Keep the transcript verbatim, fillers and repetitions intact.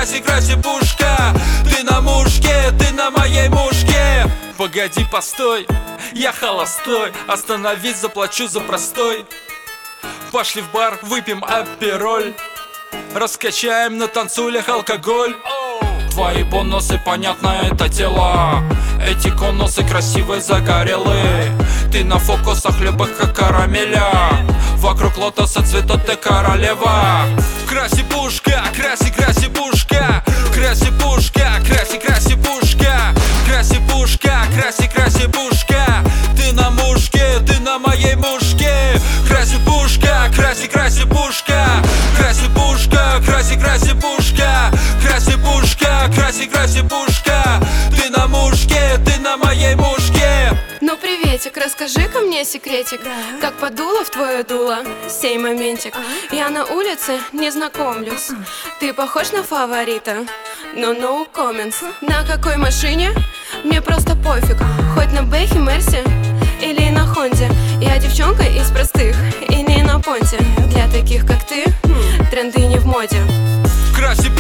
краси, краси, пушка. Ты на мушке, ты на моей мушке. Погоди, постой, я холостой. Остановись, заплачу за простой. Пошли в бар, выпьем апероль. Раскачаем на танцулях алкоголь. Твои бонусы, понятно, это тела. Эти конусы красивые, загорелые. Ты на фокусах любых, как карамеля. Вокруг лотоса цветот, ты королева. Краси пушка, краси, краси пушка. Краси пушка, краси, краси пушка. Краси пушка, краси, краси пушка. Ты на мушке, ты на моей мушке. Краси пушка, краси, краси пушка. Краси пушка, краси, краси пушка. Краси пушка, краси, краси пушка. Ты на мушке, ты на моей мушке. Ну приветик, расскажи-ка мне секретик, да. Как подуло в твое дуло сей моментик. а? Я на улице не знакомлюсь. а. Ты похож на фаворита, но no comments. На какой машине? Мне просто пофиг. Хоть на Бэхе, Мерсе или на Хонде. Я девчонка из простых и не на понте. Для таких как ты тренды не в моде. Краси